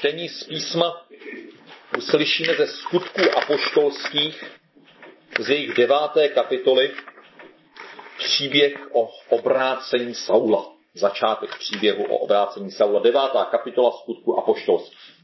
čtení z písma uslyšíme ze Skutků apoštolských z jejich 9. kapitoly příběh o obrácení Saula. Začátek příběhu o obrácení Saula. 9. kapitola Skutků apoštolských.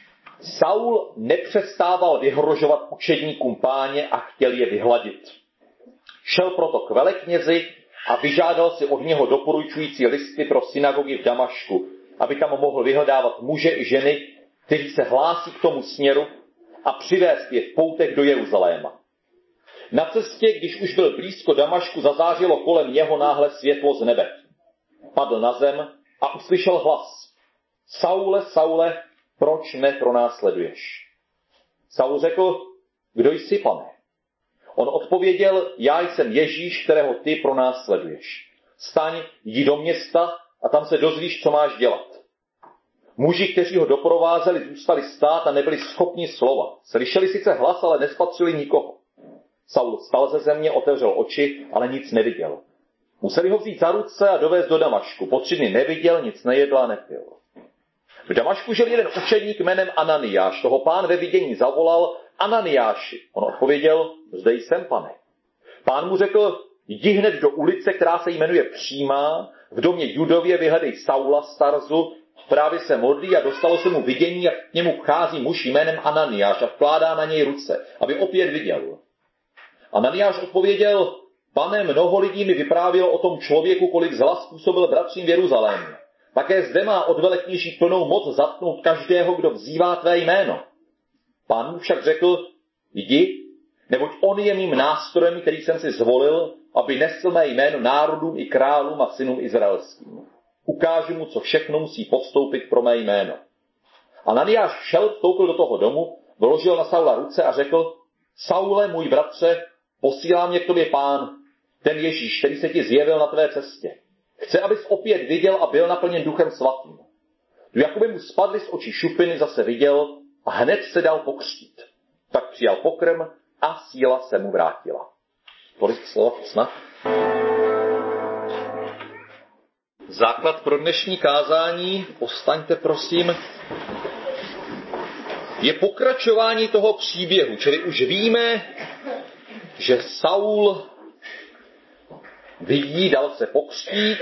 Saul nepřestával vyhrožovat učedníkům Páně a chtěl je vyhladit. Šel proto k veleknězi a vyžádal si od něho doporučující listy pro synagogy v Damašku, aby tam mohl vyhledávat muže i ženy, kteří se hlásí k tomu směru, a přivést je v poutech do Jeruzaléma. Na cestě, když už byl blízko Damašku, zazářilo kolem něho náhle světlo z nebe. Padl na zem a uslyšel hlas. Saule, Saule, proč mne pronásleduješ? Saul řekl, kdo jsi, pane? On odpověděl, já jsem Ježíš, kterého ty pronásleduješ. Staň, jdi do města a tam se dozvíš, co máš dělat. Muži, kteří ho doprovázeli, zůstali stát a nebyli schopni slova. Slyšeli sice hlas, ale nespatřili nikoho. Saul vstal ze země, otevřel oči, ale nic neviděl. Museli ho vzít za ruce a dovést do Damašku. Po 3 dny neviděl, nic nejedl a nepil. V Damašku žil jeden učedník jménem Ananiáš. Toho Pán ve vidění zavolal, Ananiáši. On odpověděl, zde jsem, pane. Pán mu řekl, jdi hned do ulice, která se jmenuje Přímá, v domě Judově vyhledej Saula z Tarzu, právě se modlí a dostalo se mu vidění, jak k němu vchází muž jménem Ananiáš a vkládá na něj ruce, aby opět viděl. Ananiáš odpověděl, pane, mnoho lidí mi vyprávělo o tom člověku, kolik zla způsobil bratřím v Jeruzalémě. Také zde má od velekněží plnou moc zatknout každého, kdo vzývá tvé jméno. Pán mu však řekl, jdi, neboť on je mým nástrojem, který jsem si zvolil, aby nesl mé jméno národům i králům a synům izraelským. Ukážu mu, co všechno musí podstoupit pro mé jméno. Ananiáš šel, vstoupil do toho domu, vložil na Saula ruce a řekl, Saule, můj bratře, posílá mě k tobě Pán, ten Ježíš, který se ti zjevil na tvé cestě. Chce, abys opět viděl a byl naplněn Duchem svatým. Jakoby mu spadly z očí šupiny, zase viděl a hned se dal pokřtít. Tak přijal pokrm a síla se mu vrátila. Tolik slova snad. Základ pro dnešní kázání, povstaňte prosím, je pokračování toho příběhu. Čili už víme, že Saul vidí, dal se pokřtít,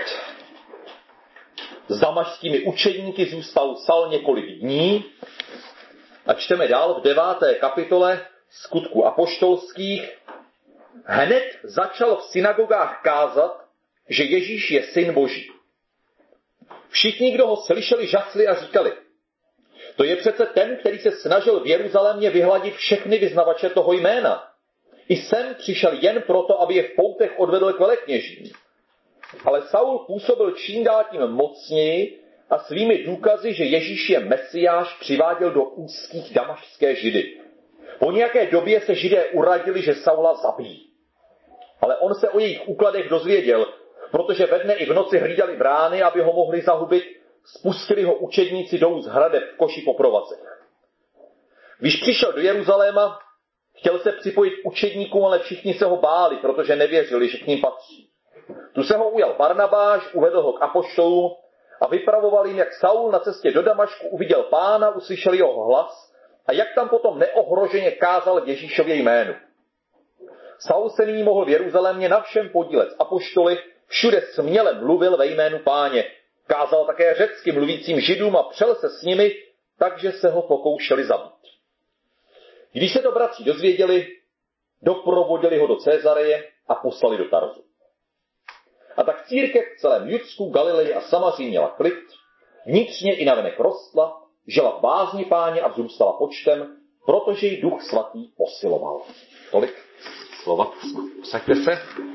s damašskými učedníky zůstal Saul několik dní a čteme dál v 9. kapitole Skutků apoštolských. Hned začal v synagogách kázat, že Ježíš je syn Boží. Všichni, kdo ho slyšeli, žasli a říkali, to je přece ten, který se snažil v Jeruzalémě vyhladit všechny vyznavače toho jména. I sem přišel jen proto, aby je v poutech odvedl k velekněžím. Ale Saul působil čím dál tím mocněji a svými důkazy, že Ježíš je Mesiáš, přiváděl do úzkých damašské Židy. Po nějaké době se Židé uradili, že Saula zabijí. Ale on se o jejich úkladech dozvěděl, protože ve dne i v noci hlídali brány, aby ho mohli zahubit, spustili ho učedníci dolů z hradeb v koši po provazech. Když přišel do Jeruzaléma, chtěl se připojit k učedníkům, ale všichni se ho báli, protože nevěřili, že k ním patří. Tu se ho ujal Barnabáš, uvedl ho k apoštolům a vypravoval jim, jak Saul na cestě do Damašku uviděl Pána, uslyšel jeho hlas a jak tam potom neohroženě kázal Ježíšově jménu. Saul se nyní mohl v Jeruzalémě na všem podílet s apoštoly, všude směle mluvil ve jménu Páně. Kázal také řecky mluvícím Židům a přel se s nimi, takže se ho pokoušeli zabít. Když se to bratři dozvěděli, doprovodili ho do Cezareje a poslali do Tarzu. A tak církev v celém Judsku, Galileji a Samaří měla klid, vnitřně i navenek rostla, žila v bázni Páně a vzrůstala počtem, protože jí Duch svatý posiloval. Tolik slova. Usaďte se.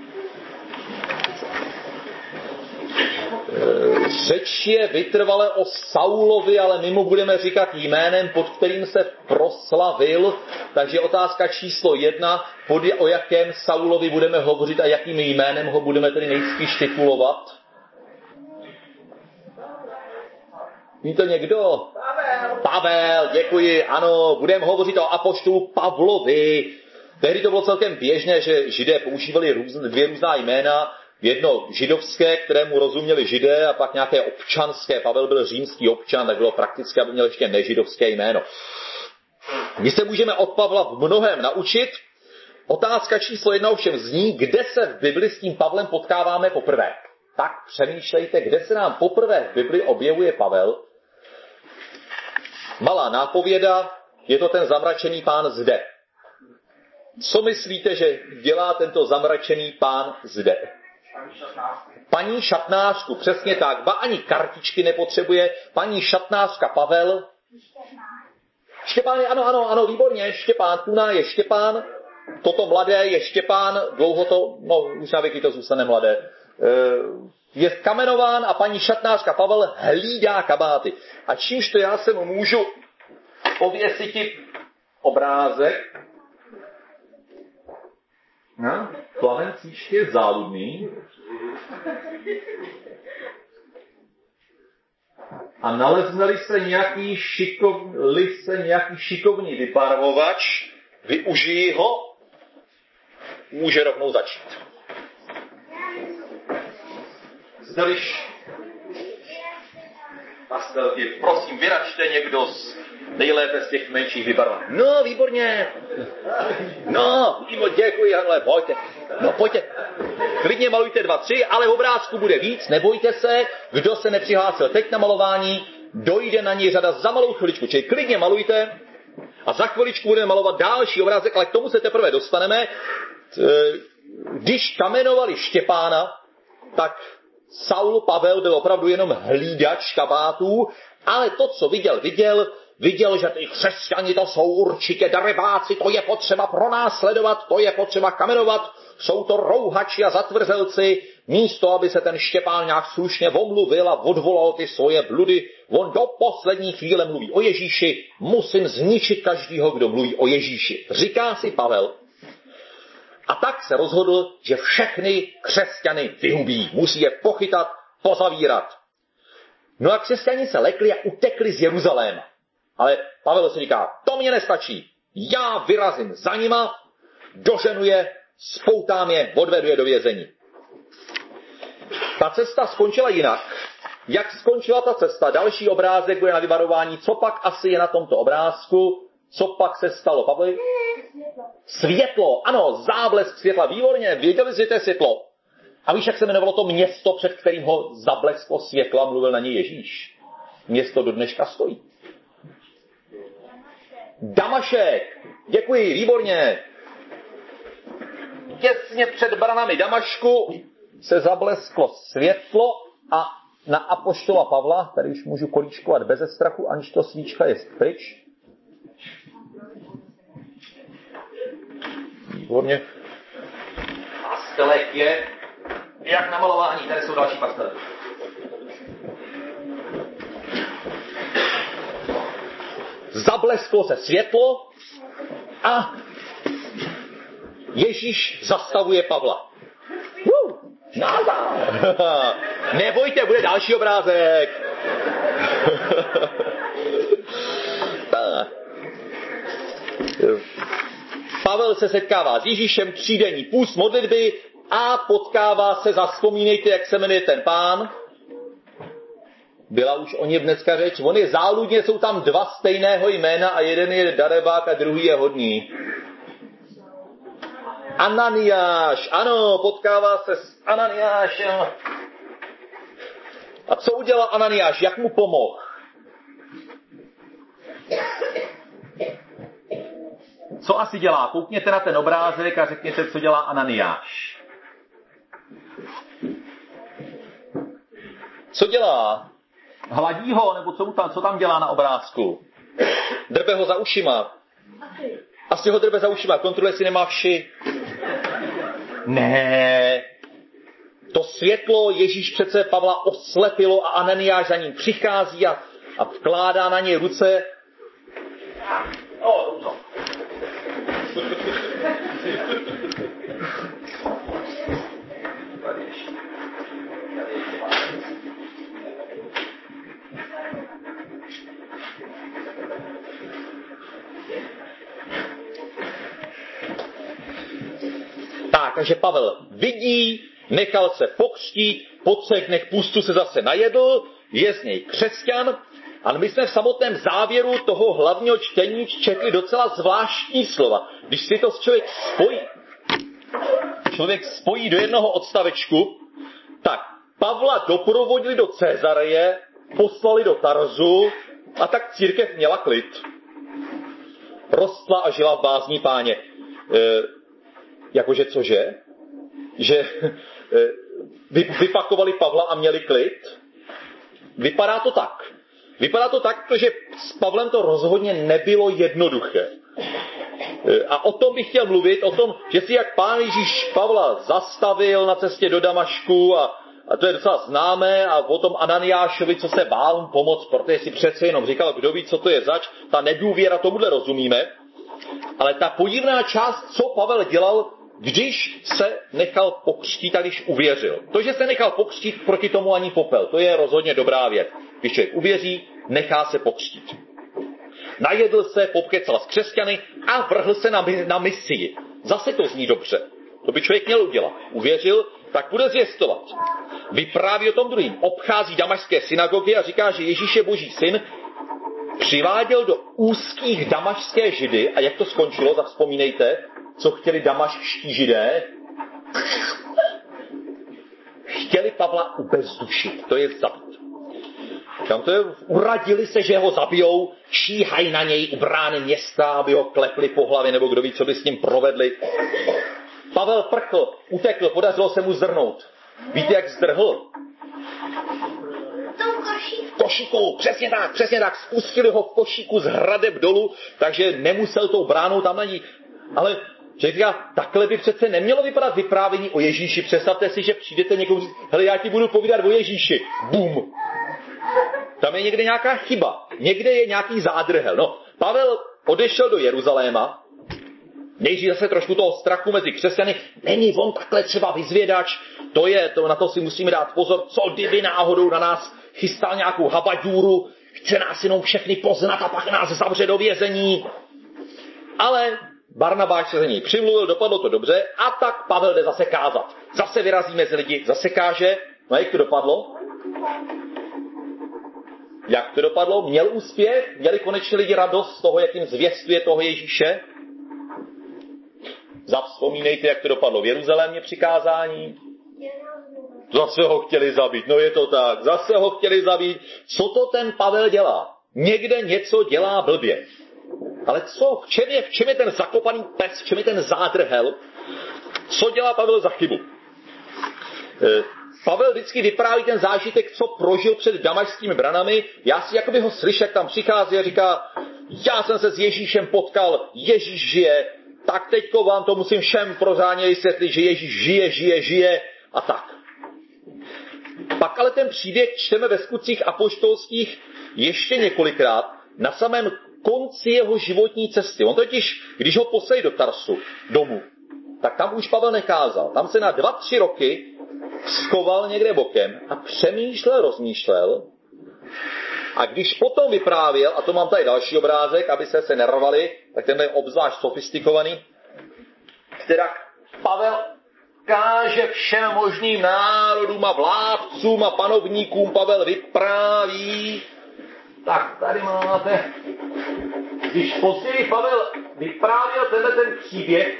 Řeč je vytrvale o Saulovi, ale my mu budeme říkat jménem, pod kterým se proslavil. Takže otázka číslo 1, o jakém Saulovi budeme hovořit a jakým jménem ho budeme tedy nejspíš titulovat? Ví to někdo? Pavel, děkuji, ano, budeme hovořit o apoštolu Pavlovi. Tehdy to bylo celkem běžné, že Židé používali 2 různá jména. Jedno židovské, kterému rozuměli Židé, a pak nějaké občanské. Pavel byl římský občan, tak bylo prakticky, aby měl ještě nežidovské jméno. My se můžeme od Pavla v mnohém naučit. Otázka číslo 1 ovšem zní, kde se v Bibli s tím Pavlem potkáváme poprvé. Tak přemýšlejte, kde se nám poprvé v Bibli objevuje Pavel. Malá nápověda, je to ten zamračený pán zde. Co myslíte, že dělá tento zamračený pán zde? Paní šatnářku, přesně tak. Ba ani kartičky nepotřebuje. Paní šatnářka Pavel. Štěpán je, ano, výborně, Štěpán, Tuna je Štěpán, toto mladé je Štěpán, dlouho to, už na věky to zůstane mladé. Je kamenován a paní šatnářka Pavel hlídá kabáty. A čímž to já sem můžu pověsit obrázek. Plaven příště je záludný. A nalezneli se nějaký šikovný vybarvovač, využiji ho, může rovnou začít. Zdališ pastelky, prosím, vyračte někdo nejlépe z těch menších vybarvovaných. No, výborně. No, děkuji, Hanle, pojďte. No, pojďte. Klidně malujte 2, 3, ale obrázku bude víc, nebojte se. Kdo se nepřihlásil teď na malování, dojde na něj řada za malou chviličku. Čili klidně malujte a za chviličku budeme malovat další obrázek, ale k tomu se teprve dostaneme. Když kamenovali Štěpána, tak Saul Pavel byl opravdu jenom hlídač kabátů, ale to, co viděl, že ty křesťani to jsou určitě darebáci, to je potřeba pronásledovat, to je potřeba kamenovat, jsou to rouhači a zatvrzelci, místo, aby se ten Štěpán nějak slušně omluvil a odvolal ty svoje bludy, on do poslední chvíle mluví o Ježíši, musím zničit každýho, kdo mluví o Ježíši. Říká si Pavel. A tak se rozhodl, že všechny křesťany vyhubí, musí je pochytat, pozavírat. No a křesťani se lekli a utekli z Jeruzaléma. Ale Pavel si říká, to mě nestačí. Já vyrazím za nima, doženu je, spoutám je, odvedu je do vězení. Ta cesta skončila jinak. Jak skončila ta cesta? Další obrázek bude na vybarování. Co pak asi je na tomto obrázku? Co pak se stalo, Pavli? Světlo, ano, záblesk světla, výborně, věděli jste, že to je světlo. A víš, jak se jmenovalo to město, před kterým ho zablesklo světlo a mluvil na něj Ježíš? Město do dneška stojí. Damašek, děkuji, výborně. Těsně před branami Damašku se zablesklo světlo a na apoštola Pavla, tady už můžu kolíčkovat beze strachu, aniž to svíčka je pryč. Výborně. Pastelek je jak na malování, tady jsou další pastely. Zablesklo se světlo a Ježíš zastavuje Pavla. Nebojte, bude další obrázek. Pavel se setkává s Ježíšem, třídenní půst modlitby a potkává se, zavzpomínejte, jak se jmenuje ten pán. Byla už o něm dneska řeč. On je záludně, jsou tam 2 stejného jména a jeden je darebák a druhý je hodný. Ananiáš, ano, potkává se s Ananiášem. A co udělal Ananiáš? Jak mu pomohl? Co asi dělá? Koukněte na ten obrázek a řekněte, co dělá Ananiáš. Co dělá? Hladí ho, nebo co tam dělá na obrázku? Drbe ho za ušima. Asi ho drbe za ušima. Kontroluje, jestli nemá vši. Ne. To světlo Ježíš přece Pavla oslepilo a Ananiáš za ním přichází a vkládá na něj ruce. Tak, takže Pavel vidí, nechal se pokřtít, po 3 dnech půstu se zase najedl, je z něj křesťan, ale my jsme v samotném závěru toho hlavního čtení četli docela zvláštní slova. Když si to člověk spojí do jednoho odstavečku, tak Pavla doprovodili do Cezareje, poslali do Tarzu a tak církev měla klid. Rostla a žila v bázní Páně. Jakože cože? Že vypakovali Pavla a měli klid? Vypadá to tak. Vypadá to tak, protože s Pavlem to rozhodně nebylo jednoduché. A o tom bych chtěl mluvit, o tom, že si jak Pán Ježíš Pavla zastavil na cestě do Damašku a to je docela známé, a o tom Ananiášovi, co se bál mu pomoct, protože si přece jenom říkal, kdo ví, co to je zač, ta nedůvěra, tomuhle rozumíme. Ale ta podivná část, co Pavel dělal, když se nechal pokřtít a když uvěřil. To, že se nechal pokřtít, proti tomu ani popel. To je rozhodně dobrá věc. Když člověk uvěří, nechá se pokřtít. Najedl se, pokecal s křesťany a vrhl se na misii. Zase to zní dobře. To by člověk měl udělat. Uvěřil, tak bude zvěstovat. Vypráví o tom druhým. Obchází damašské synagogy a říká, že Ježíš je Boží syn. Přiváděl do úzkých damašské Židy. A jak to skončilo, zavzpomínejte, co chtěli damašští Židé? Chtěli Pavla ubezdušit, to je zabít. Tam to je, uradili se, že ho zabijou, šíhají na něj u brány města, aby ho klepli po hlavě, nebo kdo ví, co by s ním provedli. Pavel prchl, utekl, podařilo se mu zdrhnout. Víte, jak zdrhl? Košíku, přesně tak, spustili ho v košíku z hradeb dolů, takže nemusel tou bránou tam na ní. Ale člověk říká, takhle by přece nemělo vypadat vyprávění o Ježíši. Představte si, že přijdete někomu říct, hele, já ti budu povídat o Ježíši. Bum. Tam je někde nějaká chyba. Někde je nějaký zádrhel. No, Pavel odešel do Jeruzaléma. Nejdřív zase trošku toho strachu mezi křesťany. Není on takhle třeba vyzvědač. Na to si musíme dát pozor, co kdyby náhodou na nás chystal nějakou habaďůru. Chce nás jenom všechny poznat a pak nás zavře do vězení. Ale Barnabáš se za něj přimluvil, dopadlo to dobře a tak Pavel jde zase kázat. Zase vyrazí mezi lidi, zase káže. No a jak to dopadlo? Jak to dopadlo? Měl úspěch? Měli konečně lidi radost z toho, jak jim zvěstuje toho Ježíše? Zavzpomínejte, jak to dopadlo v Jeruzalémě při kázání. Zase ho chtěli zabít, no je to tak, zase ho chtěli zabít. Co to ten Pavel dělá? Někde něco dělá blbě. Ale co? V čem je ten zakopaný pes? V čem je ten zádrhel? Co dělá Pavel za chybu? Pavel vždycky vypráví ten zážitek, co prožil před damašskými branami. Já si jakoby ho slyším, jak tam přichází a říká, já jsem se s Ježíšem potkal, Ježíš žije, tak teďko vám to musím všem prozáně vysvětlit, že Ježíš žije a tak. Pak ale ten příběh čteme ve Skutcích apoštolských ještě několikrát na samém konci jeho životní cesty. On totiž, když ho poslali do Tarsu, domů, tak tam už Pavel nekázal. Tam se na 2-3 roky schoval někde bokem a rozmýšlel. A když potom vyprávěl, a to mám tady další obrázek, aby se nervali, tak ten je obzvlášť sofistikovaný, která Pavel káže všem možným národům a vládcům a panovníkům, Pavel vypráví. Tak tady máte. Když později Pavel vyprávěl ten příběh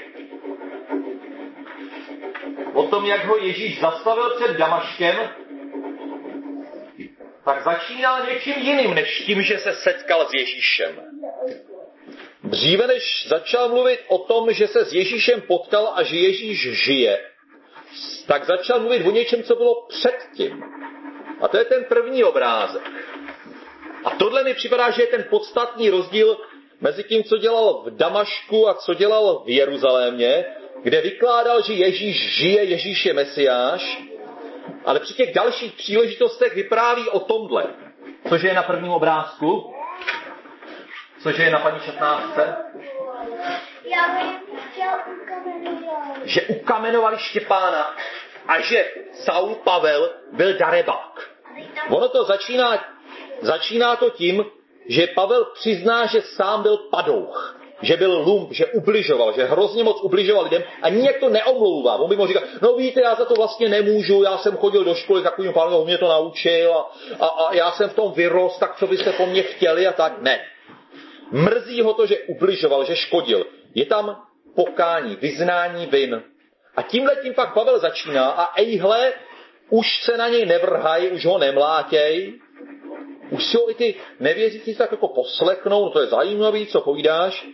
o tom, jak ho Ježíš zastavil před Damaškem, tak začínal něčím jiným, než tím, že se setkal s Ježíšem. Dříve než začal mluvit o tom, že se s Ježíšem potkal a že Ježíš žije, tak začal mluvit o něčem, co bylo předtím. A to je ten první obrázek. A tohle mi připadá, že je ten podstatný rozdíl mezi tím, co dělal v Damašku a co dělal v Jeruzalémě, kde vykládal, že Ježíš žije, Ježíš je Mesiáš, ale při těch dalších příležitostech vypráví o tomhle. Cože je na prvním obrázku? Cože je na paní 16? Že ukamenovali Štěpána a že Saul Pavel byl darebák. Ono to začíná to tím, že Pavel přizná, že sám byl padouch. že byl lump, že ubližoval, že hrozně moc ubližoval lidem a nijak to neomlouvá. On by mohl říkat, no víte, já za to vlastně nemůžu, já jsem chodil do školy, takovým pánem, on mě to naučil a já jsem v tom vyrost, tak co byste po mně chtěli a tak. Ne. Mrzí ho to, že ubližoval, že škodil. Je tam pokání, vyznání vin. A tímhletím pak Pavel začíná a ejhle, už se na něj nevrhají, už ho nemlátěj, už si ho i ty nevěřící tak jako poslechnou, no to je zajímavý, co povídáš.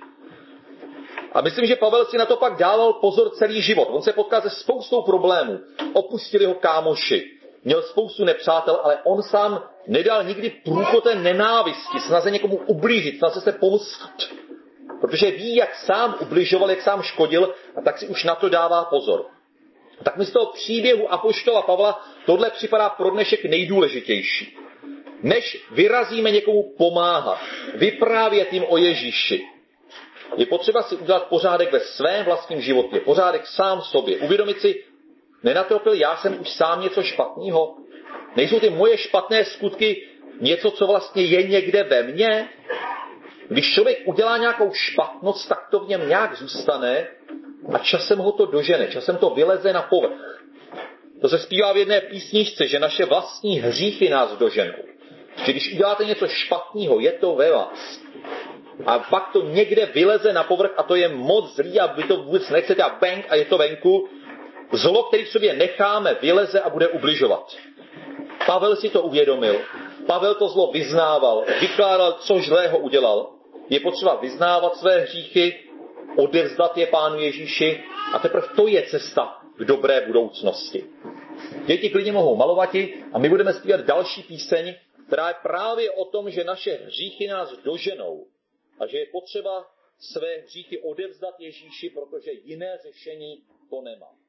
A myslím, že Pavel si na to pak dával pozor celý život. On se potkal se spoustou problémů. Opustili ho kámoši, měl spoustu nepřátel, ale on sám nedal nikdy průchotem nenávisti, snaze někomu ublížit, snaze se pomstit. Protože ví, jak sám ubližoval, jak sám škodil, a tak si už na to dává pozor. Tak mi z toho příběhu apoštola Pavla tohle připadá pro dnešek nejdůležitější. Než vyrazíme někomu pomáhat, vyprávět jim o Ježíši, je potřeba si udělat pořádek ve svém vlastním životě, pořádek sám v sobě. Uvědomit si, nenatropil já jsem už sám něco špatného? Nejsou ty moje špatné skutky něco, co vlastně je někde ve mně? Když člověk udělá nějakou špatnost, tak to v něm nějak zůstane a časem ho to dožene, časem to vyleze na povrch. To se zpívá v jedné písničce, že naše vlastní hříchy nás doženou. Že když uděláte něco špatného, je to ve vás. A pak to někde vyleze na povrch a to je moc zlý a vy to vůbec nechcete a bang a je to venku. Zlo, který v sobě necháme, vyleze a bude ubližovat. Pavel si to uvědomil. Pavel to zlo vyznával, vykládal, co zlého udělal. Je potřeba vyznávat své hříchy, odevzdat je Pánu Ježíši a teprve to je cesta k dobré budoucnosti. Děti klidně mohou malovati a my budeme zpívat další píseň, která je právě o tom, že naše hříchy nás doženou a že je potřeba své hříchy odevzdat Ježíši, protože jiné řešení to nemá.